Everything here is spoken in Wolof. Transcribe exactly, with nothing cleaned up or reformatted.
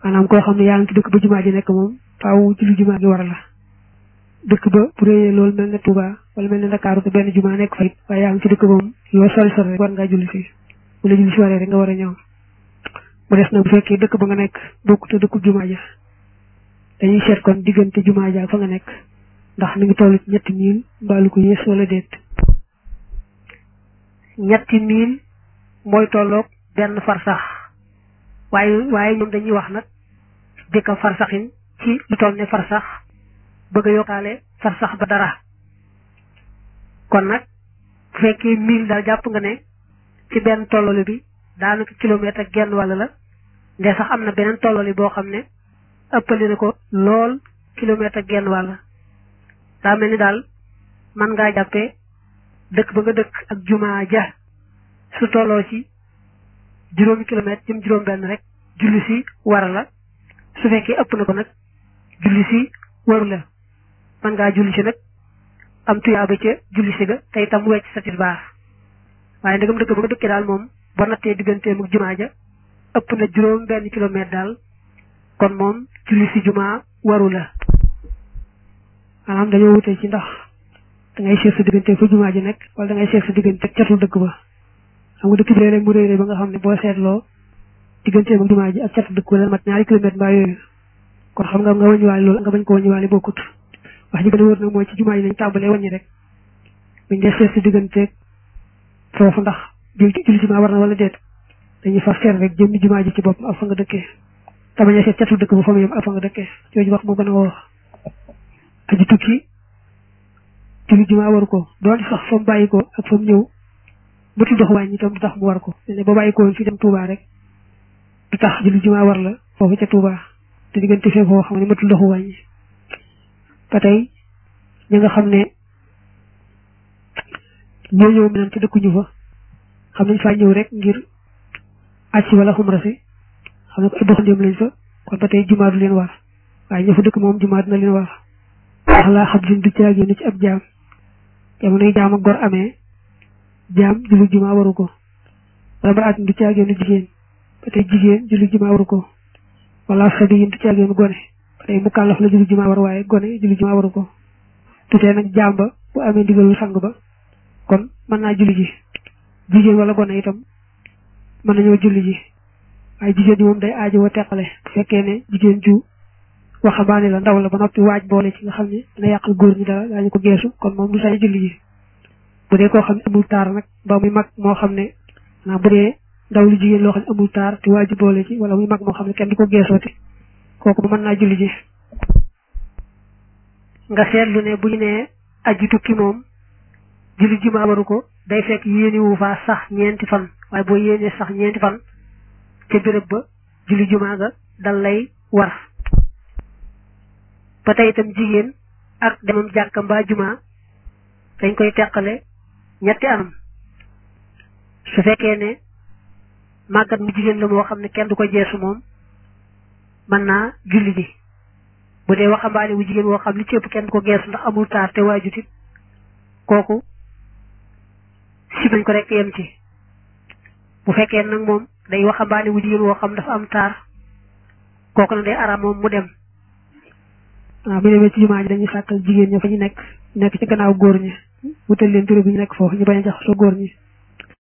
maanaam koo xam ne yaa ngi ci dëkk ba jumaa ji nekk moom faaw julli jumaa gi war la dëkk ba bu réyee loolu mel ne Touba wala mel ne Ndakaaru te benn jumaa nekk fa it waaye yaa ngi ci dëkk moom loo sori sori rek war ngaa julli si bu la julli si waree rek nga war a ñëw mu des nag bu fekkee dëkk ba nga nekk bokk te dëkku jumaa ja dañuy seet kon diggante jumaa ja fa nga nekk ndax mi ngi toll ci ñetti mille mbaalu ko yées wala déet ñetti mille mooy tolloog benn farsax waaye waaye ñoom dañuy wax nag dëkka farsaxin ci lu toll ne farsax bëgg a yokkaale farsax ba dara kon nag bu fekkee mille daal jàpp nga ne ci benn tollole bi daanaka kilomètre ak genn wàll la nde sax am na beneen tollole boo xam ne ëppali na ko lool kilomètre ak genn wàll daa mel ni daal man ngaa jàppee dëkk ba nga dëkk ak jumaa ja su tolloo ci juróomi kilomètre jëm juróom benn rek julli si war la su fekkee ëpp na ko nag julli si waru la man ngaa julli si nag am tuyaaba ca julli si ga te itam wecc sa tisbaar waaye ndegam dëkk ba nga dëkkee daal moom ba nattee digganteem ak jumaa ja ëpp na juróom benn kilomètre daal kon moom julli si jumaa waru la maanaam dañoo wutee ci ndax da ngay seet sa diggante fa jumaa ji nekk wala da ngay seet sa diggante catul dëkk ba xam nga dëkk bi rek mu réy réy ba nga xam ne boo seetloo digganteem ak jumaa ji ak catul dëkk ba mat ñaari kilomètre mbaa yooyu kon xam nga nga wàññiwaale loolu nga bañ ko wàññiwaale bokkut wax ji gën a wër nag mooy ci jumaa ji lañ tàmbalee wàññi rek buñ dee seet sa diggante foofu ndax julli jumaa war na wala déet dañuy fas seet rek jëmmi jumaa ji ci bopp ak fa nga dëkkee te bañ a seet catul dëkk ba fa mu yem ak fa nga dëkkee jooju wax moo gën a wóor aji tukki julli jumaa waru ko doon sax fa mu bàyyi ko ak fa mu ñëw ba tu dox wàññi itam du tax mu war ko ne ba bàyyi ko woon fi dem Touba rek du tax julli jumaa war la foofu ca Touba te diggante fee foo xam ne matul doxu wàññi ba tey ñi nga xam ne ñoo ñëw meneen te dëkkuñu fa xam nañ faa ñëw rek ngir aj si wala xumra si xam ne ko ay doxandéem lañ fa kon ba tey jumaa du leen war waaye ña fa dëkk moom jumaa dina leen war wax laa xam liñ du caagéen ci ab jaam jamonoy jaam ak gor amee jaam julli jumaa waru ko wala ba at du caagéenu jigéen ba tey jigéen julli jumaa waru ko wala sabi yin du caagéenu gone ba tey mu kàllaf la julli jumaa war waaye gone julli jumaa waru ko tutee nag jaam ba bu amee ndigalul sang ba kon mën naa julli ji jigéen wala gone itam mën nañoo julli ji waaye jigéen ñi moom day aajo wa teqale bu fekkee ne jigéen ju waxambaane la ndaw la ba noppi waaj boole ci nga xam ne dina yàqal góor ñi dara daañu ko geesu kon moom du sañ julli ji bu dee koo xam ne amul taar nag ba muy mag moo xam ne naa bu dee ndaw lu jigéen loo xam ne amul taar te waaju boole ci wala muy mag moo xam ne kenn du ko geesooti kooku mën naa julli ji nga seetlu ne bu ñu nee aji tukki moom julli jumaa waru ko day fekk yéeni wu faa sax ñeenti fan waaye boo yéenee sax ñeenti fan ca béréb ba julli jumaa ga dal lay war ba tey itam jigéen ak demam jàkka mbaa jumaa dañ koy teqale ñetti anam su fekkee ne màggat mu jigéen la moo xam ne kenn du ko jeesu moom mën naa julli ji bu dee waxambaane wu jigéen woo xam li ci ëpp kenn du ko geesu ndax amul taar te waajutit kooku si nañ ko rek yem ci bu fekkee nag moom day waxambaane wu jigéen woo xam dafa am taar kooku nag day araam moom mu dem waaw bu demee ci jumaa ji dañuy sàkkal jigéen ña fa ñu nekk nekk ci gannaaw góor ñi wutal leen bureau bi ñu nekk foofu ñu bañ a jaxasoo góor ñi